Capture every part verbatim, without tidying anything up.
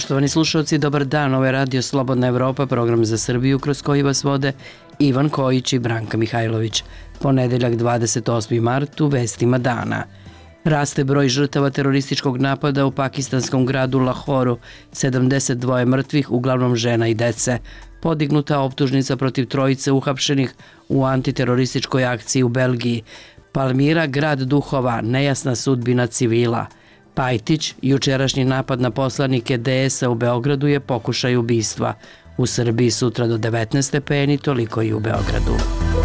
Poštovani slušalci, dobar dan. Ovo je Radio Slobodna Evropa, program za Srbiju kroz koji vas vode Ivan Kojić i Branka Mihajlović. Ponedeljak dvadeset osmi mart u vestima dana. Raste broj žrtava terorističkog napada u pakistanskom gradu Lahoru, sedamdeset dva mrtvih, uglavnom žena i dece. Podignuta optužnica protiv trojice uhapšenih u antiterorističkoj akciji u Belgiji. Palmira, grad duhova, nejasna sudbina civila. Pajtić, jučerašnji napad na poslanike D S-a u Beogradu je pokušaj ubistva. U Srbiji sutra do devetnaest stepeni, toliko i u Beogradu.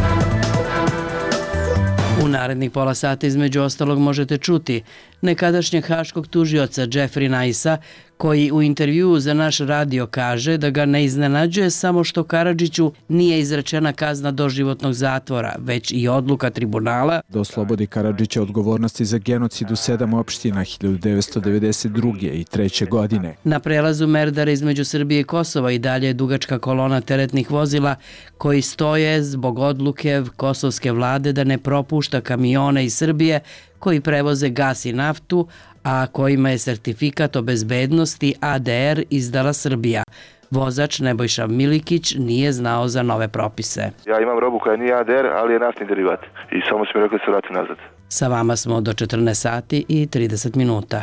U narednih pola sata između ostalog možete čuti nekadašnjeg haškog tužioca Jeffrey Nice-a, koji u intervjuu za naš radio kaže da ga ne iznenađuje samo što Karadžiću nije izrečena kazna doživotnog zatvora, već i odluka tribunala da oslobodi Karadžića odgovornosti za genocid u sedam opština hiljadu devetsto devedeset druge i treće godine. Na prelazu Merdara između Srbije i Kosova i dalje je dugačka kolona teretnih vozila koji stoje zbog odluke kosovske vlade da ne propušta kamione iz Srbije koji prevoze gas i naftu, a kojima je sertifikat o bezbednosti A D R izdala Srbija. Vozač Nebojša Milikić nije znao za nove propise. Ja imam robu koja nije A D R, ali je naftni derivat i samo su mi rekli da se vrati nazad. Sa vama smo do četrnaest sati i trideset minuta.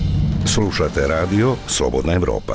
Slušate radio Slobodna Evropa.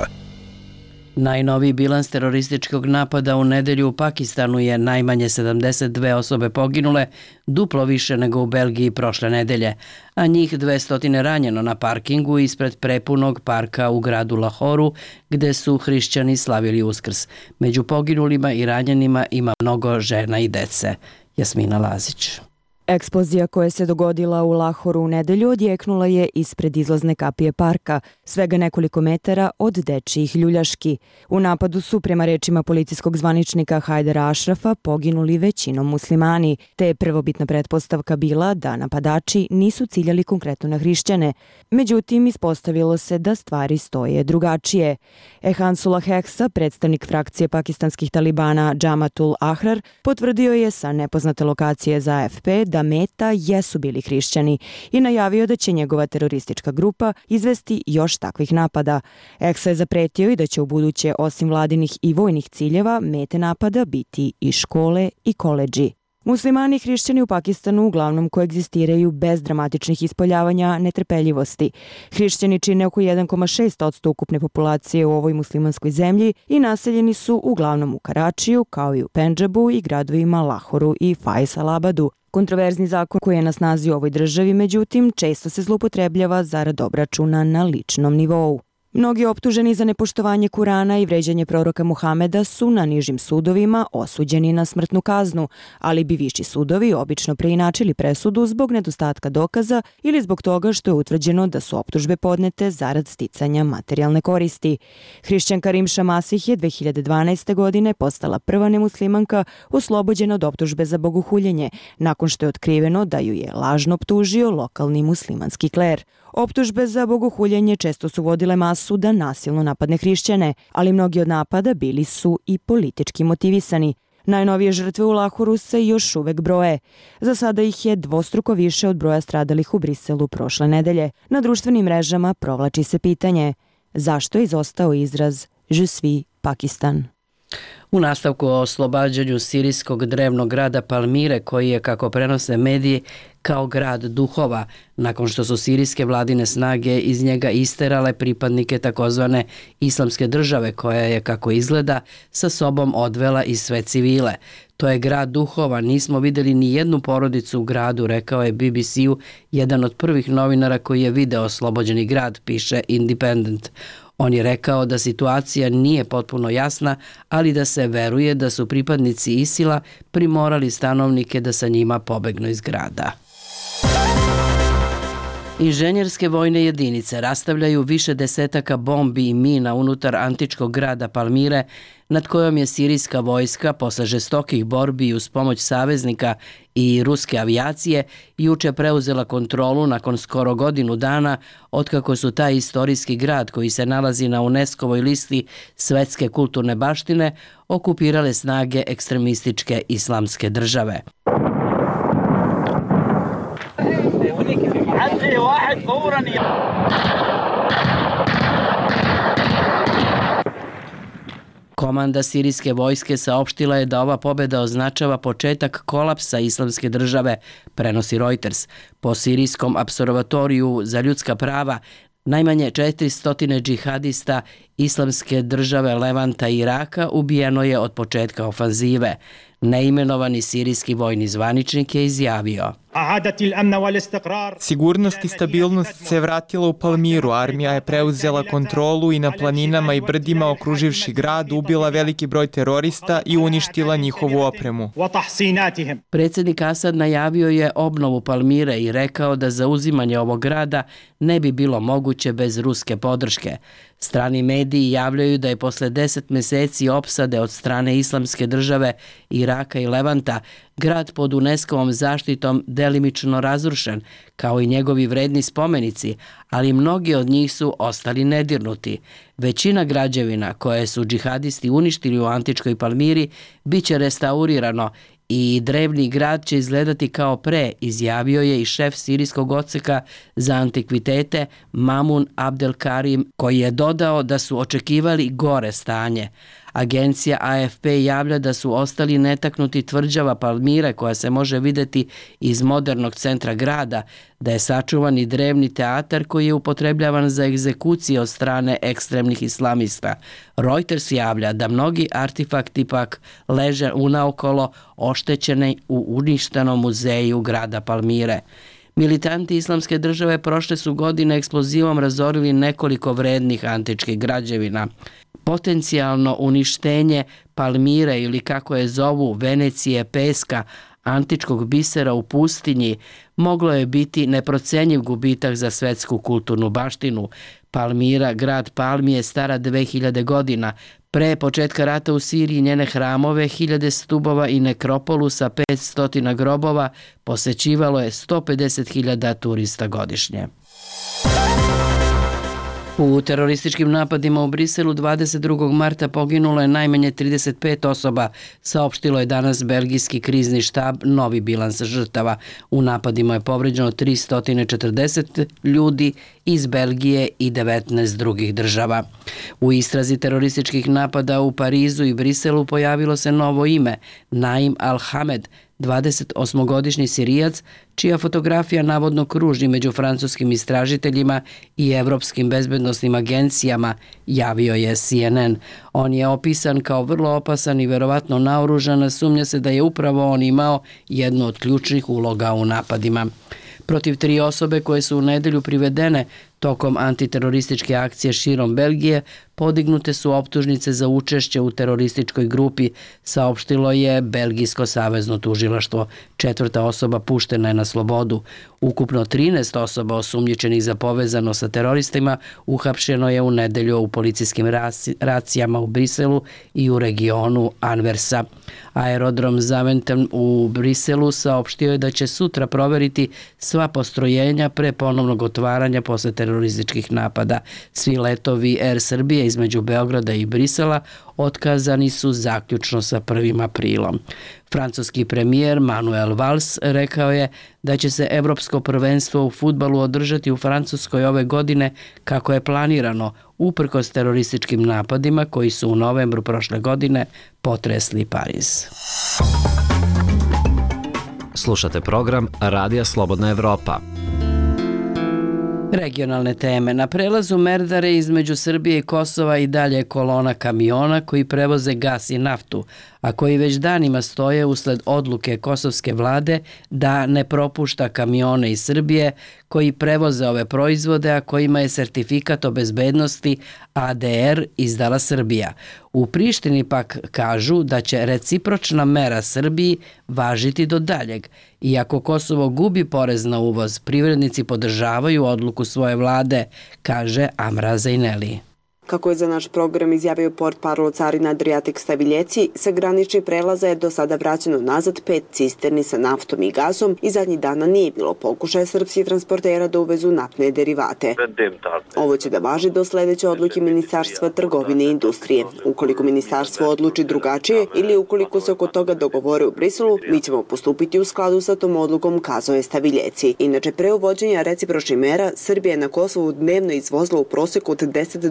Najnoviji bilans terorističkog napada u nedelju u Pakistanu je najmanje sedamdeset dve osobe poginule, duplo više nego u Belgiji prošle nedelje, a njih dvesta ranjeno na parkingu ispred prepunog parka u gradu Lahoru, gde su hrišćani slavili Uskrs. Među poginulima i ranjenima ima mnogo žena i dece. Jasmina Lazić. Eksplozija koja se dogodila u Lahoru u nedelju odjeknula je ispred izlazne kapije parka, svega nekoliko metara od dečijih ljuljaški. U napadu su, prema rečima policijskog zvaničnika Hajdara Ašrafa, poginuli većinom muslimani, te je prvobitna pretpostavka bila da napadači nisu ciljali konkretno na hrišćane. Međutim, ispostavilo se da stvari stoje drugačije. Ehansullah Heksa, predstavnik frakcije pakistanskih talibana Džamatul Ahrar, potvrdio je sa nepoznate lokacije za A F P da meta jesu bili hrišćani i najavio da će njegova teroristička grupa izvesti još takvih napada. Eksa je zapretio i da će u buduće, osim vladinih i vojnih ciljeva, mete napada biti i škole i koledži. Muslimani i hrišćani u Pakistanu uglavnom koegzistiraju bez dramatičnih ispoljavanja netrpeljivosti. Hrišćani čine oko jedan zarez šest posto ukupne populacije u ovoj muslimanskoj zemlji i naseljeni su uglavnom u Karačiju, kao i u Pendžabu i gradovima Lahoru i Faisalabadu. Kontroverzni zakon koji je na snazi u ovoj državi, međutim, često se zloupotrebljava zarad obračuna na ličnom nivou. Mnogi optuženi za nepoštovanje Kurana i vređanje proroka Muhameda su na nižim sudovima osuđeni na smrtnu kaznu, ali bi viši sudovi obično preinačili presudu zbog nedostatka dokaza ili zbog toga što je utvrđeno da su optužbe podnete zarad sticanja materijalne koristi. Hrišćanka Rimša Masih je dve hiljade dvanaeste. godine postala prva nemuslimanka oslobođena od optužbe za bogohuljenje, nakon što je otkriveno da ju je lažno optužio lokalni muslimanski kler. Optužbe za bogohuljenje često su vodile masu da nasilno napadne hrišćane, ali mnogi od napada bili su i politički motivisani. Najnovije žrtve u Lahoru se još uvek broje. Za sada ih je dvostruko više od broja stradalih u Briselu prošle nedelje. Na društvenim mrežama provlači se pitanje zašto je izostao izraz Je suis Pakistan. U nastavku o oslobađanju sirijskog drevnog grada Palmire, koji je, kako prenose mediji, kao grad duhova, nakon što su sirijske vladine snage iz njega isterale pripadnike takozvane islamske države, koja je, kako izgleda, sa sobom odvela i sve civile. To je grad duhova, nismo videli ni jednu porodicu u gradu, rekao je B B C-u jedan od prvih novinara koji je video oslobođeni grad, piše Independent. On je rekao da situacija nije potpuno jasna, ali da se veruje da su pripadnici Isila primorali stanovnike da sa njima pobegnu iz grada. Inženjerske vojne jedinice rastavljaju više desetaka bombi i mina unutar antičkog grada Palmire, nad kojom je sirijska vojska posle žestokih borbi uz pomoć saveznika i ruske avijacije juče preuzela kontrolu nakon skoro godinu dana otkako su taj istorijski grad, koji se nalazi na UNESCO-voj listi svetske kulturne baštine, okupirale snage ekstremističke islamske države. Komanda sirijske vojske saopštila je da ova pobjeda označava početak kolapsa Islamske države, prenosi Reuters. Po sirijskom apservatoriju za ljudska prava, najmanje četiristo džihadista Islamske države Levanta i Iraka ubijeno je od početka ofanzive. Neimenovani sirijski vojni zvaničnik je izjavio: Sigurnost i stabilnost se vratila u Palmiru, armija je preuzela kontrolu i na planinama i brdima okruživši grad ubila veliki broj terorista i uništila njihovu opremu. Predsjednik Asad najavio je obnovu Palmire i rekao da zauzimanje ovog grada ne bi bilo moguće bez ruske podrške. Strani mediji javljaju da je posle deset mjeseci opsade od strane Islamske države, Iraka i Levanta, grad pod UNESCO-vom zaštitom delimično razrušen, kao i njegovi vredni spomenici, ali mnogi od njih su ostali nedirnuti. Većina građevina koje su džihadisti uništili u antičkoj Palmiri bit će restaurirano i drevni grad će izgledati kao pre, izjavio je i šef sirijskog odseka za antikvitete Mamun Abdel Karim, koji je dodao da su očekivali gore stanje. Agencija A F P javlja da su ostali netaknuti tvrđava Palmire koja se može vidjeti iz modernog centra grada, da je sačuvan i drevni teatar koji je upotrebljavan za egzekucije od strane ekstremnih islamista. Reuters javlja da mnogi artefakti pak leže unaokolo oštećeni u uništenom muzeju grada Palmire. Militanti Islamske države prošle su godine eksplozivom razorili nekoliko vrednih antičkih građevina. Potencijalno uništenje Palmire ili kako je zovu Venecije peska, antičkog bisera u pustinji, moglo je biti neprocenjiv gubitak za svetsku kulturnu baštinu. Palmira, grad palmi, je stara dve hiljade godina. Pre početka rata u Siriji njene hramove, hiljade stubova i nekropolu sa petsto grobova posećivalo je sto pedeset hiljada turista godišnje. U terorističkim napadima u Briselu dvadeset drugog marta poginulo je najmanje trideset pet osoba, saopštilo je danas belgijski krizni štab novi bilans žrtava. U napadima je povređeno tristo četrdeset ljudi iz Belgije i devetnaest drugih država. U istrazi terorističkih napada u Parizu i Briselu pojavilo se novo ime, Naim Al-Hamed, dvadesetosmogodišnji Sirijac, čija fotografija navodno kruži među francuskim istražiteljima i evropskim bezbednosnim agencijama, javio je C N N. On je opisan kao vrlo opasan i verovatno naoružan, sumnja se da je upravo on imao jednu od ključnih uloga u napadima. Protiv tri osobe koje su u nedelju privedene tokom antiterorističke akcije širom Belgije podignute su optužnice za učešće u terorističkoj grupi, saopštilo je Belgijsko savezno tužilaštvo. Četvrta osoba puštena je na slobodu. Ukupno trinaest osoba osumnjičenih za povezano sa teroristima uhapšeno je u nedelju u policijskim racijama u Briselu i u regionu Anversa. Aerodrom Zaventem u Briselu saopštio je da će sutra proveriti sva postrojenja pre ponovnog otvaranja posle terorističkih napada. Svi letovi Air Srbije između Beograda i Brisela otkazani su zaključno sa prvim aprilom. Francuski premijer Manuel Valls rekao je da će se evropsko prvenstvo u fudbalu održati u Francuskoj ove godine kako je planirano, uprkos terorističkim napadima koji su u novembru prošle godine potresli Pariz. Slušate program Radija Slobodna Evropa. Regionalne teme. Na prelazu Merdare između Srbije i Kosova i dalje kolona kamiona koji prevoze gas i naftu, a koji već danima stoje usled odluke kosovske vlade da ne propušta kamione iz Srbije koji prevoze ove proizvode, a kojima je sertifikat o bezbednosti A D R izdala Srbija. U Prištini pak kažu da će recipročna mera Srbiji važiti do daljeg. Iako Kosovo gubi porez na uvoz, privrednici podržavaju odluku svoje vlade, kaže Amra Zajneli. Kako je za naš program izjavio portparol carina Adriatic Staviljeci, sa graničnih prelaza je do sada vraćeno nazad pet cisterni sa naftom i gazom i zadnjih dana nije bilo pokušaja srpskih transportera da uvezu naftne derivate. Ovo će da važi do sledeće odluke Ministarstva trgovine i industrije. Ukoliko ministarstvo odluči drugačije ili ukoliko se oko toga dogovore u Briselu, mi ćemo postupiti u skladu sa tom odlukom, kazao je Staviljeci. Inače, pre uvođenja recipročnih mera, Srbija je na Kosovu dnevno izvozila u proseku od deset do petnaest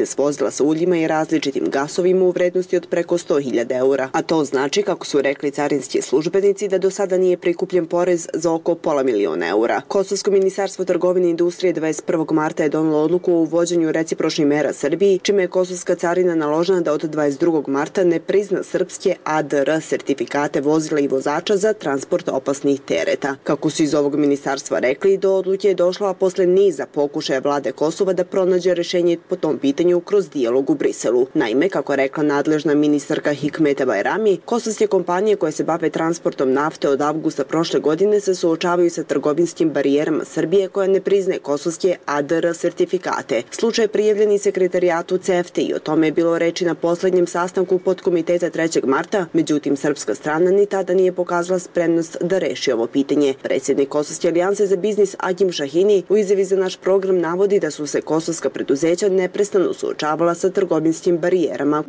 devetnaest vozila sa uljima i različitim gasovima u vrednosti od preko sto hiljada eura. A to znači, kako su rekli carinski službenici, da do sada nije prikupljen porez za oko pola miliona eura. Kosovsko ministarstvo trgovine i industrije dvadeset prvog marta je donelo odluku o uvođenju recipročnih mera Srbiji, čime je kosovska carina naložena da od dvadeset drugog marta ne prizna srpske A D R sertifikate vozila i vozača za transport opasnih tereta. Kako su iz ovog ministarstva rekli, do odluke je došla posle niza pokušaja vlade Kosova da pronađe rešenje po tom pitanju kroz dijalog u Briselu. Naime, kako rekla nadležna ministarka Hikmeta Bajrami, kosovske kompanije koje se bave transportom nafte od avgusta prošle godine se suočavaju sa trgovinskim barijerama Srbije koja ne priznaje kosovske A D R sertifikate. Slučaj je prijavljen i sekretarijatu C E F T E i o tome je bilo reči na poslednjem sastanku podkomiteta trećeg marta, međutim srpska strana ni tada nije pokazala spremnost da reši ovo pitanje. Predsjednik Kosovske alijanse za biznis Agim Šahini u izjavi za naš program navodi da su se kosovska preduzeća neprestano suočavala sa trgovinskim barijerama.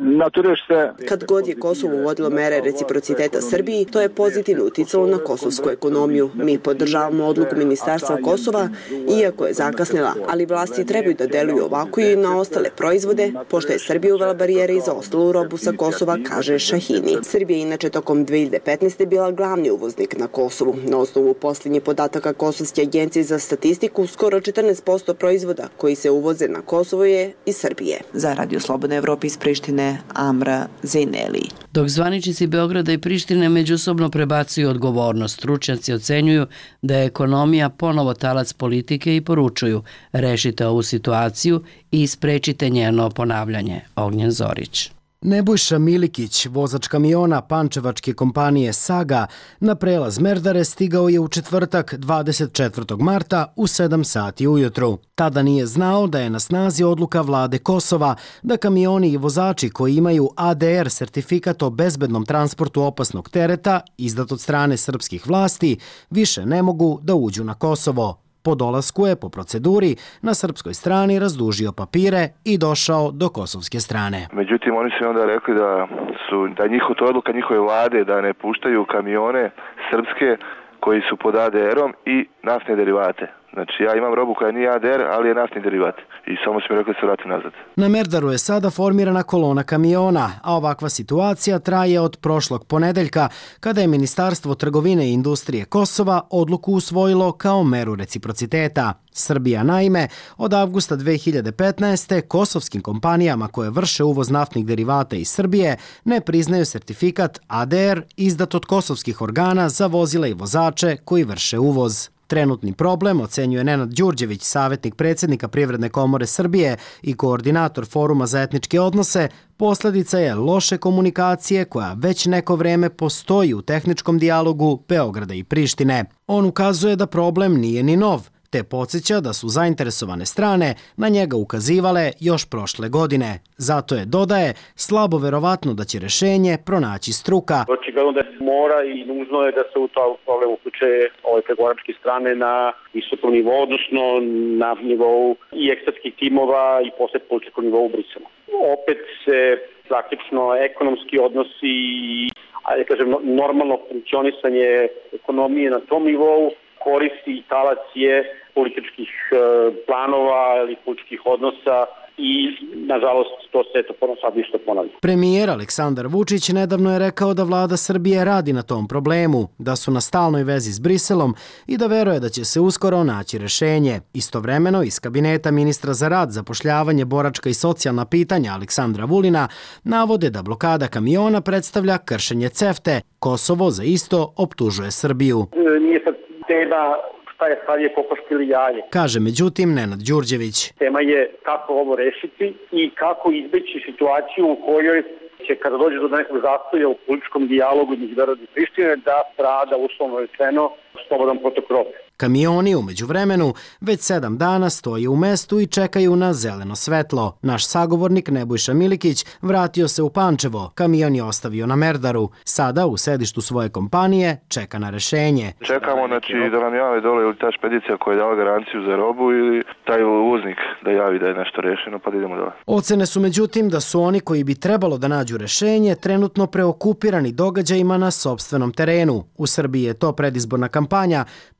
Kad god je Kosovo uvodilo mere reciprociteta Srbiji, to je pozitivno uticalo na kosovsku ekonomiju. Mi podržavamo odluku Ministarstva Kosova, iako je zakasnila, ali vlasti trebaju da deluju ovako i na ostale proizvode, pošto je Srbija uvela barijere i za ostalu robu sa Kosova, kaže Šahini. Srbija inače tokom dve hiljade petnaeste. bila glavni uvoznik na Kosovu. Na osnovu posljednjih podataka Kosovske agencije za statistiku, skoro četrnaest posto proizvoda koji se uvoze na Kosovo je iz Srbije. Za Radio Slobodna Evropa iz Prištine, Amra Zejneli. Dok zvaničnici Beograda i Prištine međusobno prebacuju odgovornost, stručnjaci ocenjuju da je ekonomija ponovo talac politike i poručuju: rešite ovu situaciju i sprečite njeno ponavljanje. Ognjen Zorić. Nebojša Milikić, vozač kamiona pančevačke kompanije Saga, na prelaz Merdare stigao je u četvrtak dvadeset četvrtog marta u sedam sati ujutru. Tada nije znao da je na snazi odluka vlade Kosova da kamioni i vozači koji imaju A D R sertifikat o bezbednom transportu opasnog tereta, izdat od strane srpskih vlasti, više ne mogu da uđu na Kosovo. Po dolasku je po proceduri na srpskoj strani razdužio papire i došao do kosovske strane. Međutim, oni su onda rekli da su da njihova to odluka njihove vlade da ne puštaju kamione srpske koji su pod A D R-om i naftne derivate. Znači, ja imam robu koja nije A D R, ali je naftni derivat. I samo su mi rekli da se vratim nazad. Na Merdaru je sada formirana kolona kamiona, a ovakva situacija traje od prošlog ponedeljka, kada je Ministarstvo trgovine i industrije Kosova odluku usvojilo kao meru reciprociteta. Srbija, naime, od avgusta dve hiljade petnaeste. kosovskim kompanijama koje vrše uvoz naftnih derivata iz Srbije ne priznaju sertifikat A D R izdat od kosovskih organa za vozila i vozače koji vrše uvoz. Trenutni problem, ocenjuje Nenad Đurđević, savjetnik predsjednika Privredne komore Srbije i koordinator Foruma za etničke odnose, posljedica je loše komunikacije koja već neko vreme postoji u tehničkom dijalogu Beograda i Prištine. On ukazuje da problem nije ni nov, te podsjeća da su zainteresovane strane na njega ukazivale još prošle godine. Zato je, dodaje, slabo verovatno da će rešenje pronaći struka. Očigledno da mora i nužno je da se u to problem uključe ove pregovaračke strane na visokom nivou, odnosno na nivou i ekspertskih timova i posle političkog nivou u Briselu. Opet se praktično ekonomski odnosi i, ajde kažem, normalno funkcionisanje ekonomije na tom nivou koristi i talac je političkih planova ili političkih odnosa i, nažalost, to se eto sad ništa ponavlja. Premijer Aleksandar Vučić nedavno je rekao da vlada Srbije radi na tom problemu, da su na stalnoj vezi s Briselom i da veruje da će se uskoro naći rešenje. Istovremeno, iz kabineta ministra za rad, zapošljavanje, boračka i socijalna pitanja Aleksandra Vulina navode da blokada kamiona predstavlja kršenje C E F T E. Kosovo za isto optužuje Srbiju. Nije sad tema šta je stavlje kokoške ili jaje. Kaže međutim Nenad Đurđević. Tema je kako ovo rešiti i kako izbeći situaciju u kojoj će, kada dođe do nekog zastoja u političkom dijalogu između Beograda i Prištine, da strada, uslovno rečeno, slobodan protok robe. Kamioni u međuvremenu već sedam dana stoje u mestu i čekaju na zeleno svetlo. Naš sagovornik Nebojša Milikić vratio se u Pančevo. Kamion je ostavio na Merdaru. Sada u sedištu svoje kompanije čeka na rešenje. Čekamo znači, da nam jave dole ili ta špedicija koja je dala garanciju za robu ili taj uvoznik da javi da je nešto rešeno, pa da idemo dole. Ocene su međutim da su oni koji bi trebalo da nađu rešenje trenutno preokupirani događajima na sopstvenom terenu. U Srbiji je to predizborna kampanja, pa zbog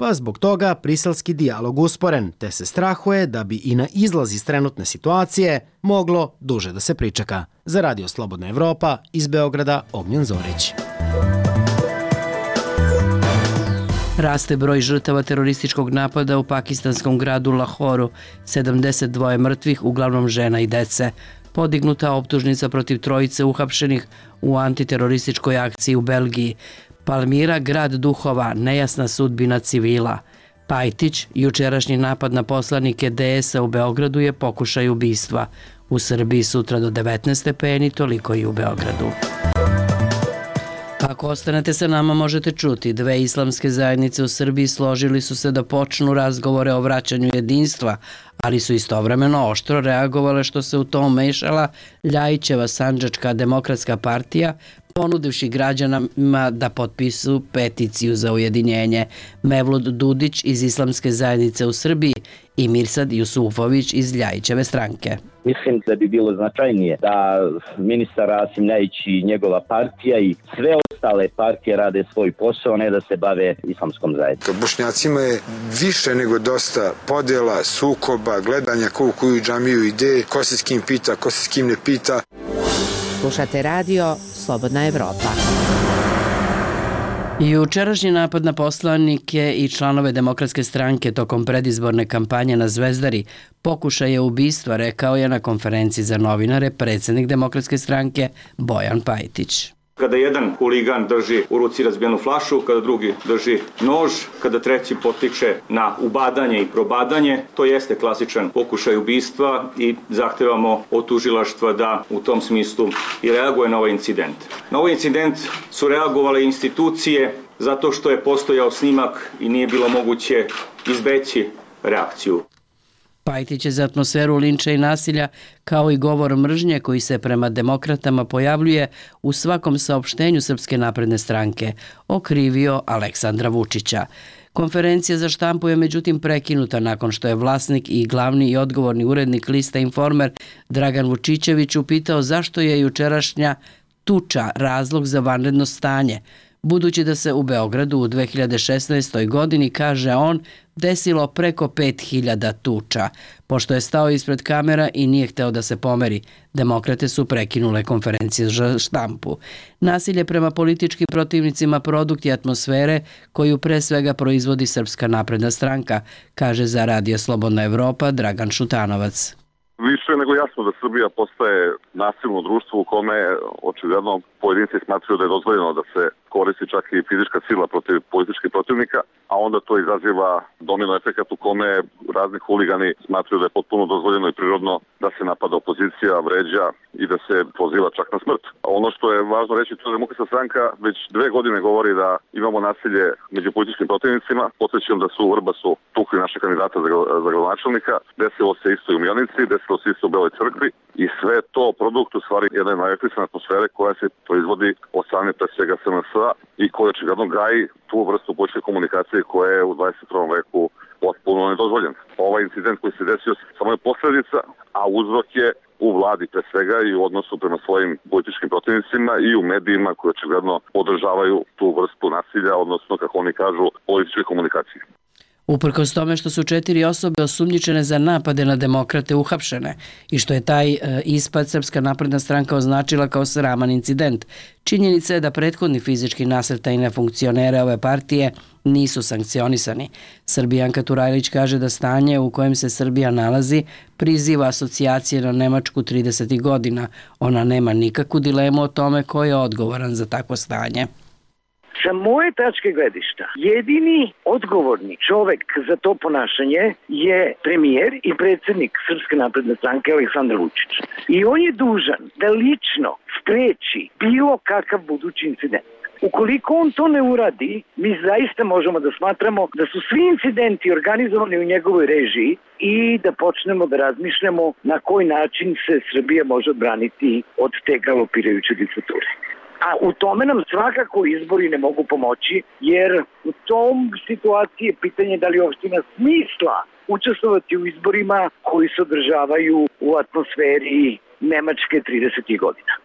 toga briselski dijalog usporen, te se strahuje da bi i na izlaz iz trenutne situacije moglo duže da se pričeka. Za Radio Slobodna Evropa, iz Beograda, Ognjen Zorić. Raste broj žrtava terorističkog napada u pakistanskom gradu Lahoru, sedamdeset dva mrtvih, uglavnom žena i dece. Podignuta optužnica protiv trojice uhapšenih u antiterorističkoj akciji u Belgiji. Palmira, grad duhova, nejasna sudbina civila. Pajtić, jučerašnji napad na poslanike D S-a u Beogradu je pokušaj ubistva. U Srbiji sutra do devetnaest stepeni, toliko i u Beogradu. Ako ostanete sa nama, možete čuti. Dve islamske zajednice u Srbiji složili su se da počnu razgovore o vraćanju jedinstva, ali su istovremeno oštro reagovale što se u to mešala Ljajićeva Sandžačka demokratska partija, ponudivši građanima da potpisu peticiju za ujedinjenje. Mevlud Dudić iz Islamske zajednice u Srbiji i Mirsad Jusufović iz Ljajićeve stranke. Mislim da bi bilo značajnije da ministar Rasim Ljajić i njegova partija i sve ostale partije rade svoj posao, ne da se bave islamskom zajednicom. Bošnjacima je više nego dosta podjela, sukoba, gledanja ko u koju džamiju ide, ko se s kim pita, ko se s kim ne pita. Slušate radio Slobodna Evropa. Jučerašnji napad na poslanike i članove Demokratske stranke tokom predizborne kampanje na Zvezdari pokušaj je ubistva, rekao je na konferenciji za novinare predsjednik Demokratske stranke Bojan Pajtić. Kada jedan huligan drži u ruci razbijenu flašu, kada drugi drži nož, kada treći potiče na ubadanje i probadanje, to jeste klasičan pokušaj ubistva i zahtevamo od tužilaštva da u tom smislu i reaguje na ovaj incident. Na ovaj incident su reagovale institucije zato što je postojao snimak i nije bilo moguće izbeći reakciju. Pajtić je za atmosferu linča i nasilja, kao i govor mržnje koji se prema demokratama pojavljuje u svakom saopštenju Srpske napredne stranke, okrivio Aleksandra Vučića. Konferencija za štampu je međutim prekinuta nakon što je vlasnik i glavni i odgovorni urednik lista Informer Dragan Vučićević upitao zašto je jučerašnja tuča razlog za vanredno stanje, budući da se u Beogradu u dve hiljade šesnaestoj. godini, kaže on, desilo preko pet hiljada tuča. Pošto je stao ispred kamera i nije hteo da se pomeri, demokrate su prekinule konferencije za štampu. Nasilje prema političkim protivnicima produkt je atmosfere koju pre svega proizvodi Srpska napredna stranka, kaže za Radio Slobodna Evropa Dragan Šutanovac. Više nego jasno da Srbija postaje nasilno društvo u kome očigledno pojedinci smatraju da je dozvoljeno da se koristi čak i fizička sila protiv političkih protivnika, a onda to izaziva domino efekat u kome razni huligani smatraju da je potpuno dozvoljeno i prirodno da se napada opozicija, vređa i da se poziva čak na smrt. Ono što je važno reći, to je Demokratska stranka već dve godine govori da imamo nasilje među političkim protivnicima. Podsjećam da su u Vrbasu tukli naše kandidata za, za gradonačelnika, desilo se isto i u Mionici, desilo se isto u Beloj crkvi i sve to produkt u stvari jedne najefisne atmosfere koja se proizvodi od strane pre svega S N S-a i koja očigledno gaji tu vrstu političke komunikacije koja je u dvadeset prvom veku potpuno nedozvoljen. Ovaj incident koji se desio samo je posljedica, a uzrok je u vladi pre svega i u odnosu prema svojim političkim protivnicima i u medijima koji očigledno podržavaju tu vrstu nasilja, odnosno, kako oni kažu, političke komunikacije. Uprkos tome što su četiri osobe osumnjičene za napade na demokrate uhapšene i što je taj e, ispad Srpska napredna stranka označila kao sraman incident, činjenica je da prethodni fizički nasrtaj na funkcionere ove partije nisu sankcionisani. Srbijanka Turajlić kaže da stanje u kojem se Srbija nalazi priziva asocijacije na Nemačku tridesetih godina. Ona nema nikakvu dilemu o tome ko je odgovoran za takvo stanje. Sa moje tačke gledišta, jedini odgovorni čovek za to ponašanje je premijer i predsjednik Srpske napredne stranke Aleksandar Vučić. I on je dužan da lično spreči bilo kakav budući incident. Ukoliko on to ne uradi, mi zaista možemo da smatramo da su svi incidenti organizovani u njegovoj režiji i da počnemo da razmišljamo na koji način se Srbija može odbraniti od te galopirajuće diktature. A u tome nam svakako izbori ne mogu pomoći, jer u tom situaciji je pitanje da li uopšte ima smisla učestvovati u izborima koji se održavaju u atmosferi Nemačke tridesetih godina.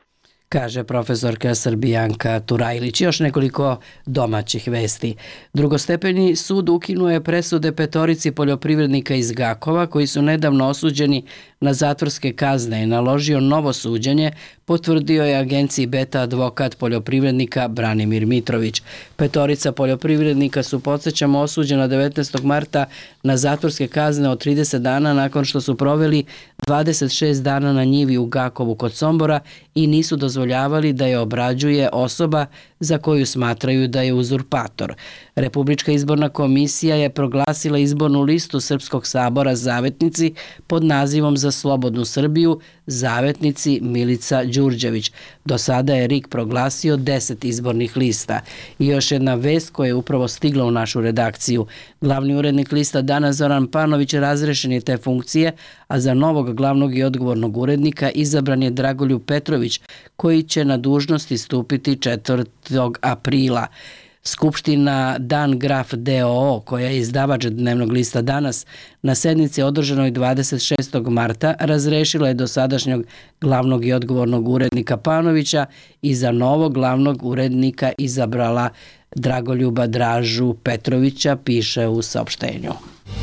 kaže profesorka Srbijanka Turajlić. Još nekoliko domaćih vesti. Drugostepeni sud ukinuo je presude petorici poljoprivrednika iz Gakova koji su nedavno osuđeni na zatvorske kazne i naložio novo suđenje, potvrdio je agenciji Beta advokat poljoprivrednika Branimir Mitrović. Petorica poljoprivrednika su, podsjećamo, osuđena devetnaestog marta na zatvorske kazne od trideset dana nakon što su proveli dvadeset šest dana na njivi u Gakovu kod Sombora i nisu dozvoljavali da je obrađuje osoba za koju smatraju da je uzurpator. Republička izborna komisija je proglasila izbornu listu Srpskog sabora Zavetnici pod nazivom Za slobodnu Srbiju, Zavetnici Milica Đurđević. Do sada je R I K proglasio deset izbornih lista. I još jedna vest koja je upravo stigla u našu redakciju. Glavni urednik lista Dana Zoran Panović razrešen je te funkcije, a za novog glavnog i odgovornog urednika izabran je Dragoljub Petrović, koji će na dužnosti stupiti četvrtog aprila. Skupština Dan Graf d o o, koja je izdavač dnevnog lista Danas, na sednici održanoj dvadeset šestog marta razrešila je dosadašnjeg glavnog i odgovornog urednika Panovića i za novog glavnog urednika izabrala Dragoljuba Dražu Petrovića, piše u saopštenju.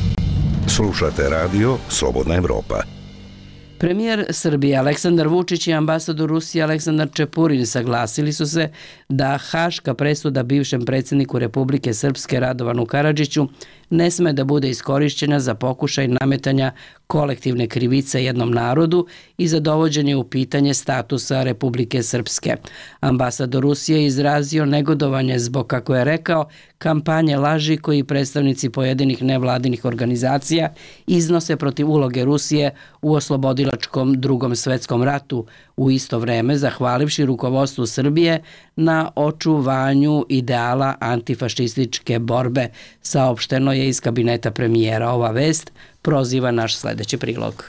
Slušate radio Slobodna Evropa. Premijer Srbije Aleksandar Vučić i ambasador Rusije Aleksandar Čepurin saglasili su se da haška presuda bivšem predsjedniku Republike Srpske Radovanu Karadžiću ne sme da bude iskorišćena za pokušaj nametanja kolektivne krivice jednom narodu i za dovođenje u pitanje statusa Republike Srpske. Ambasador Rusije je izrazio negodovanje zbog, kako je rekao, kampanje laži koji predstavnici pojedinih nevladinih organizacija iznose protiv uloge Rusije u oslobodilačkom Drugom svetskom ratu, u isto vreme zahvalivši rukovodstvu Srbije na očuvanju ideala antifašističke borbe. Saopšteno je iz kabineta premijera. Ova vest proziva naš sljedeći prilog.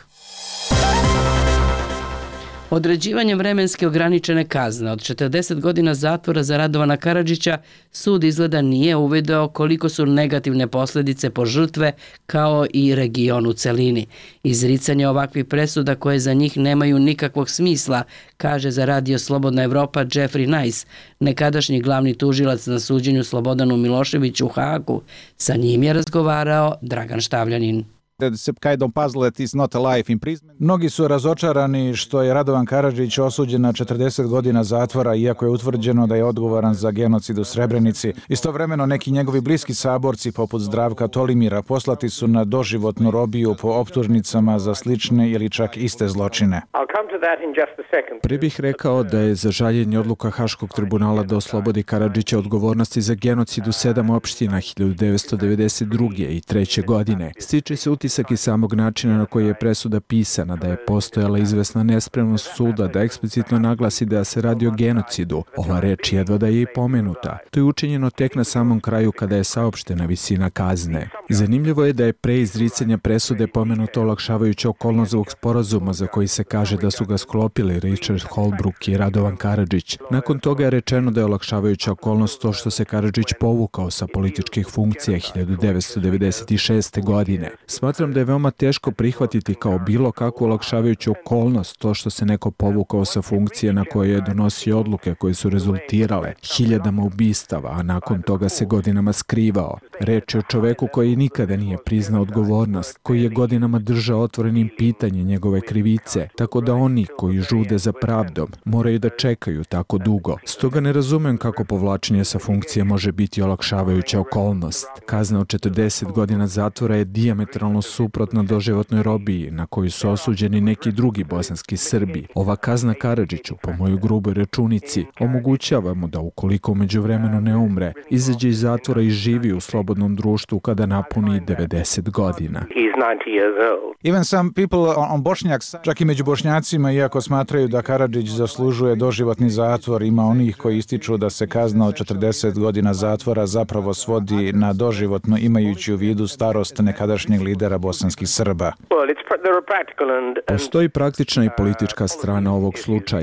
Određivanjem vremenske ograničene kazne od četrdeset godina zatvora za Radovana Karadžića sud izgleda nije uvideo koliko su negativne posljedice po žrtve kao i region u celini. Izricanje ovakvih presuda koje za njih nemaju nikakvog smisla, kaže za radio Slobodna Evropa Jeffrey Nice, nekadašnji glavni tužilac na suđenju Slobodanu Miloševiću u Hagu. Sa njim je razgovarao Dragan Štavljanin. Mnogi su razočarani što je Radovan Karadžić osuđen na četrdeset godina zatvora, iako je utvrđeno da je odgovoran za genocid u Srebrenici. Istovremeno neki njegovi bliski saborci, poput Zdravka Tolimira, poslati su na doživotnu robiju po optužnicama za slične ili čak iste zločine. Prije bih rekao da je za žaljenje odluka Haškog tribunala da oslobodi Karadžića odgovornosti za genocid u sedam opština hiljadu devetsto devedeset druge i treće godine. Stiče se utisak iz samog načina na koji je presuda pisana, da je postojala izvesna nespremnost suda da eksplicitno naglasi da se radi o genocidu. Ova reč jedva da je i pomenuta. To je učinjeno tek na samom kraju kada je saopštena visina kazne. Zanimljivo je da je pre izricanja presude pomenuto olakšavajuća okolnost zbog sporazuma za koji se kaže da su ga sklopili Richard Holbrooke i Radovan Karadžić. Nakon toga je rečeno da je olakšavajuća okolnost to što se Karadžić povukao sa političkih funkcija hiljadu devetsto devedeset šeste. godine. Smatram da je veoma teško prihvatiti kao bilo kakvu olakšavajuću okolnost to što se neko povukao sa funkcije na koje je donosio odluke koje su rezultirale hiljadama ubistava, a nakon toga se godinama skrivao. Reč je o čoveku koji nikada nije priznao odgovornost, koji je godinama držao otvorenim pitanje njegove krivice, tako da oni koji žude za pravdom moraju da čekaju tako dugo. Stoga ne razumem kako povlačenje sa funkcije može biti olakšavajuća okolnost. Kazna od četrdeset godina zatvora je dijametralno suprotna doživotnoj robiji na koju su osuđeni neki drugi bosanski Srbi. Ova kazna Karadžiću, po mojoj gruboj računici, omogućava mu da ukoliko umeđu vremenu ne umre, izađe iz zatvora i živi u slobodnom društvu kada napuni devedeset godina. Even some people on Bošnjaks, čak i među Bošnjacima, iako smatraju da Karadžić zaslužuje doživotni zatvor, ima onih koji ističu da se kazna od četrdeset godina zatvora zapravo svodi na doživotno, imajući u vidu starost nekadašnjeg lidera bosanskih Srba. Postoji praktična i politička strana ovog slučaja.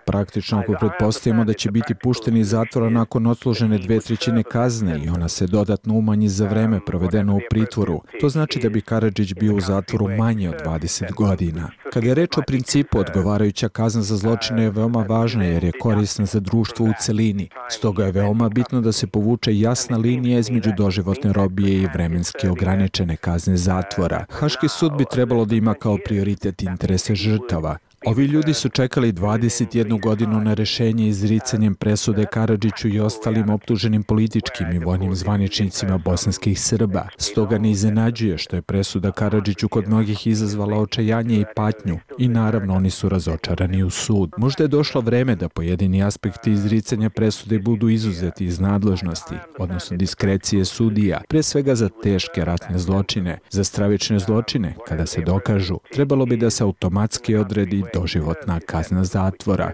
praktično ako pretpostavimo da će biti pušteni iz zatvora nakon odslužene dve trećine kazne i ona se dodatno umanji za vreme provedeno u pritvoru. To znači da bi Karadžić bio u zatvoru manje od dvadeset godina. Kada je reč o principu, odgovarajuća kazna za zločine je veoma važna jer je korisna za društvo u celini. Stoga je veoma bitno da se povuče jasna linija između doživotne robije i vremenski ograničene kazne zatvora. Haški sud bi trebalo da ima kao prioritet interese žrtava. Ovi ljudi su čekali dvadeset jednu godinu na rešenje izricanjem presude Karadžiću i ostalim optuženim političkim i vojnim zvaničnicima bosanskih Srba. Stoga ne iznenađuje što je presuda Karadžiću kod mnogih izazvala očajanje i patnju i naravno oni su razočarani u sud. Možda je došlo vreme da pojedini aspekti izricanja presude budu izuzeti iz nadležnosti, odnosno diskrecije sudija, pre svega za teške ratne zločine. Za stravične zločine, kada se dokažu, trebalo bi da se automatski odredi doživotna kazna zatvora.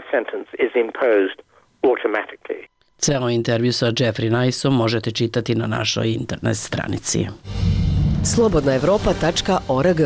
Ceo intervju sa Jeffrey Niceom možete čitati na našoj internet stranici. slobodna evropa tačka org.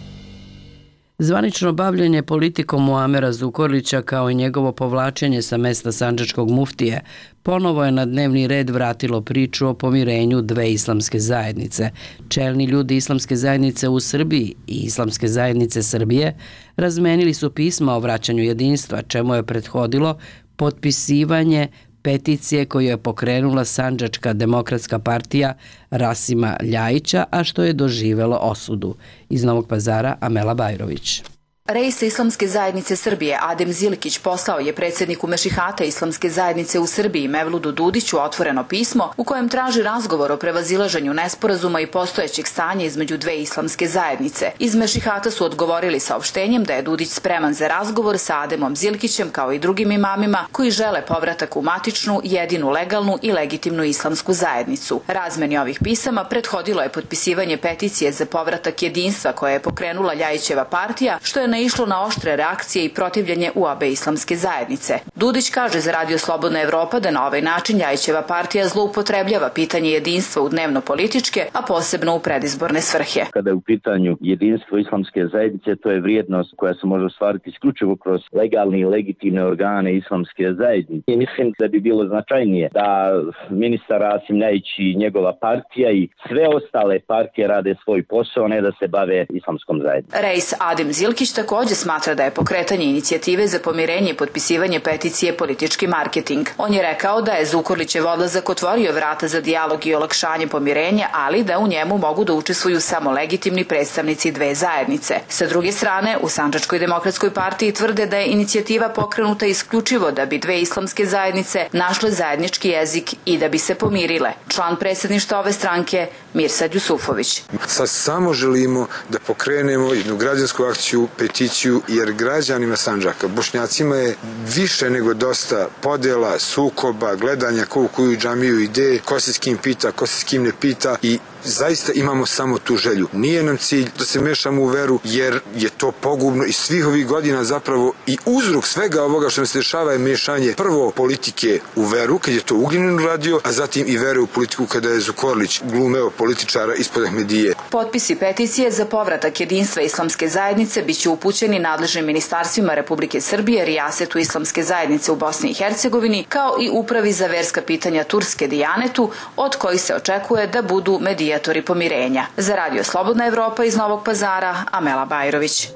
Zvanično bavljenje politikom Muamera Zukorlića kao i njegovo povlačenje sa mesta sandžačkog muftije ponovo je na dnevni red vratilo priču o pomirenju dve islamske zajednice. Čelni ljudi islamske zajednice u Srbiji i islamske zajednice Srbije razmenili su pisma o vraćanju jedinstva, čemu je prethodilo potpisivanje peticije koju je pokrenula Sandžačka demokratska partija Rasima Ljajića, a što je doživelo osudu. Iz Novog Pazara, Amela Bajrović. Reis Islamske zajednice Srbije Adem Zilikić poslao je predsjedniku Mešihata Islamske zajednice u Srbiji Mevludu Dudiću otvoreno pismo u kojem traži razgovor o prevazilaženju nesporazuma i postojećeg stanja između dve islamske zajednice. Iz Mešihata su odgovorili saopštenjem da je Dudić spreman za razgovor sa Ademom Zilikićem kao i drugim imamima koji žele povratak u matičnu, jedinu legalnu i legitimnu islamsku zajednicu. Razmeni ovih pisama prethodilo je potpisivanje peticije za povratak jedinstva koje je pokrenula Ljajićeva partija, što je išlo na oštre reakcije i protivljenje u obe islamske zajednice. Dudić kaže za Radio Slobodna Evropa da na ovaj način Ljajićeva partija zloupotrebljava pitanje jedinstva u dnevno-političke, a posebno u predizborne svrhe. Kada je u pitanju jedinstvo islamske zajednice, to je vrijednost koja se može ostvariti isključivo kroz legalne i legitimne organe islamske zajednice. I mislim da bi bilo značajnije da ministar Rasim Ljajić i njegova partija i sve ostale partije rade svoj posao, ne da se bave islamskom zajednicom. Reis Adem Zilkić također smatra da je pokretanje inicijative za pomirenje i potpisivanje peticije politički marketing. On je rekao da je Zukorlićev odlazak otvorio vrata za dijalog i olakšanje pomirenja, ali da u njemu mogu da učestvuju samo legitimni predstavnici dve zajednice. Sa druge strane, u Sandžačkoj demokratskoj partiji tvrde da je inicijativa pokrenuta isključivo da bi dve islamske zajednice našle zajednički jezik i da bi se pomirile. Član predsjedništva ove stranke Mirsad Jusufović. Sad samo želimo da pokrenemo jednu građansku akciju, peticiju, jer građanima Sandžaka, Bošnjacima je više nego dosta podjela, sukoba, gledanja ko u koju džamiju ide, ko se s kim pita, ko se s kim ne pita i zaista imamo samo tu želju. Nije nam cilj da se mešamo u veru, jer je to pogubno i svih ovih godina zapravo i uzrok svega ovoga što nam se dešava je mešanje prvo politike u veru, kad je to Ugljanin radio, a zatim i vere u politiku kada je Zukorlić glumeo političara ispod Ahmedije. Potpisi peticije za povratak jedinstva islamske zajednice biće upućeni nadležnim ministarstvima Republike Srbije, Rijasetu islamske zajednice u Bosni i Hercegovini, kao i Upravi za verska pitanja Turske Dijanetu, od kojih se očekuje da budu medijatori pomirenja. Za Radio Slobodna Evropa iz Novog Pazara, Amela Bajrović.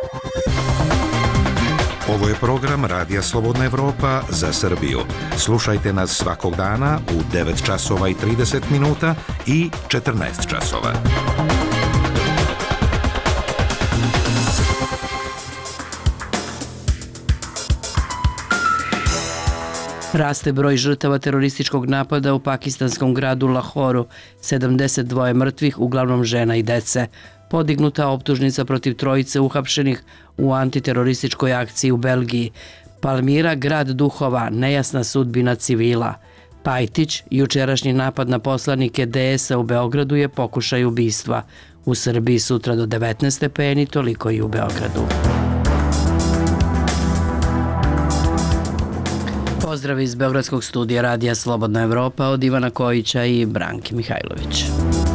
Ovo je program Radija Slobodna Evropa za Srbiju. Slušajte nas svakog dana u devet časova i trideset minuta i četrnaest časova. Raste broj žrtava terorističkog napada u pakistanskom gradu Lahoru, sedamdeset dva mrtvih, uglavnom žena i dece. Podignuta optužnica protiv trojice uhapšenih u antiterorističkoj akciji u Belgiji. Palmira, grad duhova, nejasna sudbina civila. Pajtić, jučerašnji napad na poslanike D S-a u Beogradu je pokušaj ubistva. U Srbiji sutra do devetnaest stepeni, toliko i u Beogradu. Pozdrav iz Beogradskog studija Radija Slobodna Evropa od Ivana Kojića i Branki Mihajlović.